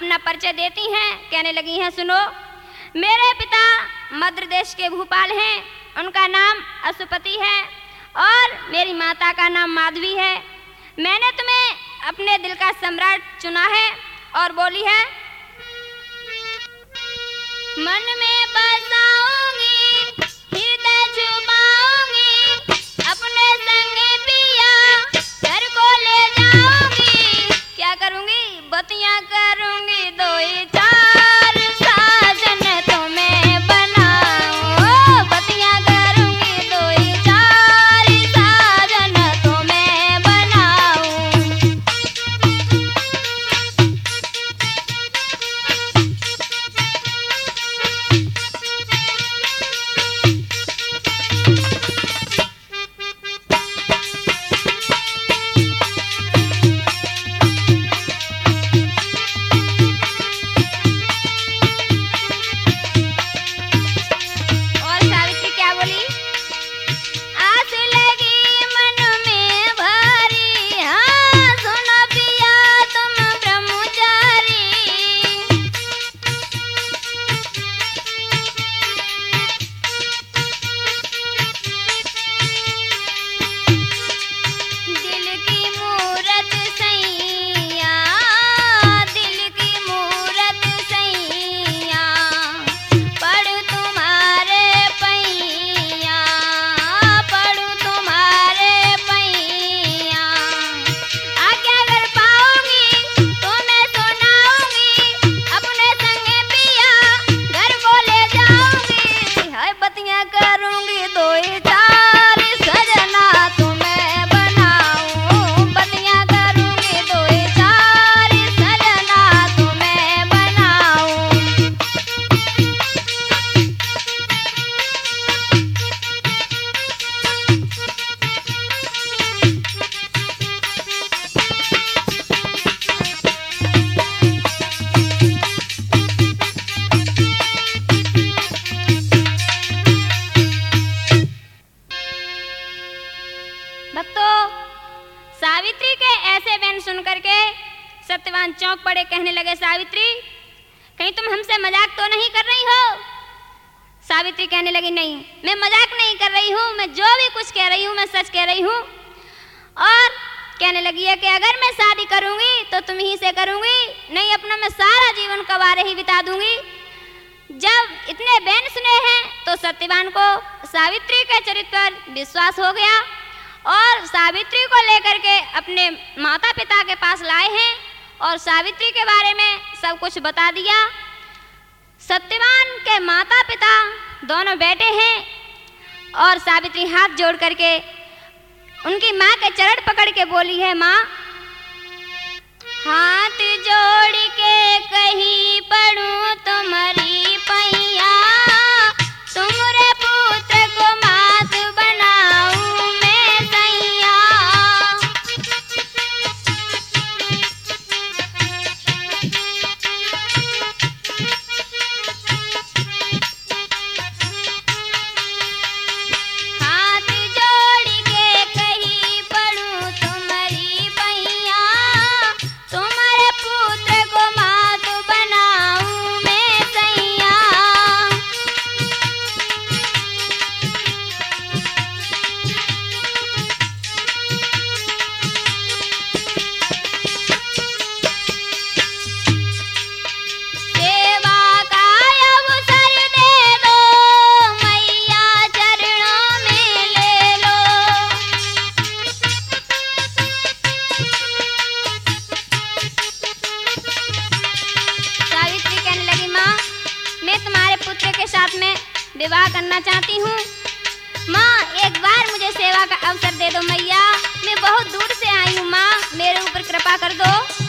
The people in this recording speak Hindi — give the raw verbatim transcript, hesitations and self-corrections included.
अपना परिचय देती हैं। कहने लगी हैं, सुनो, मेरे पिता मध्य देश के भूपाल हैं, उनका नाम अशुपति है और मेरी माता का नाम माधवी है। मैंने तुम्हें अपने दिल का सम्राट चुना है और बोली है, मन में बसाऊंगी, हृदय छुपाऊंगी, अपने संगे पिया घर को ले जाऊंगी। क्या करूंगी? बतियां करूंगी दो ही चार, साजन तुम्हें बनाऊं। बतियां करूंगी दो ही चार, साजन तुम्हें बनाऊं। सावित्री के ऐसे बयान सुन करके सत्यवान चौंक पड़े। कहने लगे, सावित्री, कहीं तुम हमसे मजाक तो नहीं कर रही हो? सावित्री कहने लगी, नहीं, मैं मजाक नहीं कर रही हूँ, मैं जो भी कुछ कह रही हूँ मैं सच कह रही हूँ। और कहने लगी है कि अगर मैं शादी करूँगी तो तुम ही से करूँगी, नहीं अपना मैं सारा जीवन कवारे ही बिता दूंगी। जब इतने बयान सुने हैं तो सत्यवान को सावित्री के चरित्र पर विश्वास हो गया और सावित्री को लेकर के अपने माता पिता के पास लाए हैं और सावित्री के बारे में सब कुछ बता दिया। सत्यवान के माता पिता दोनों बैठे हैं और सावित्री हाथ जोड़ करके उनकी माँ के चरण पकड़ के बोली है, माँ, हाथ जोड़ के कहीं पड़ूं तुम्हारी पैया, तुमरे पुत्र को मात बनाऊं मैं सैया। हाथ जोड़ के कहीं पड़ूं तुम्हारी पैया, तुम्हारे पुत्र को मात बनाऊं मैं सैया। सेवा का अवसर दे दो मैया, चरणों में ले लो। सावित्री कहने लगी, माँ, मैं तुम्हारे पुत्र के साथ में विवाह करना चाहती हूँ। माँ, एक बार मुझे सेवा का अवसर दे दो मैया, मैं बहुत दूर से आई हूँ माँ, मेरे ऊपर कृपा कर दो।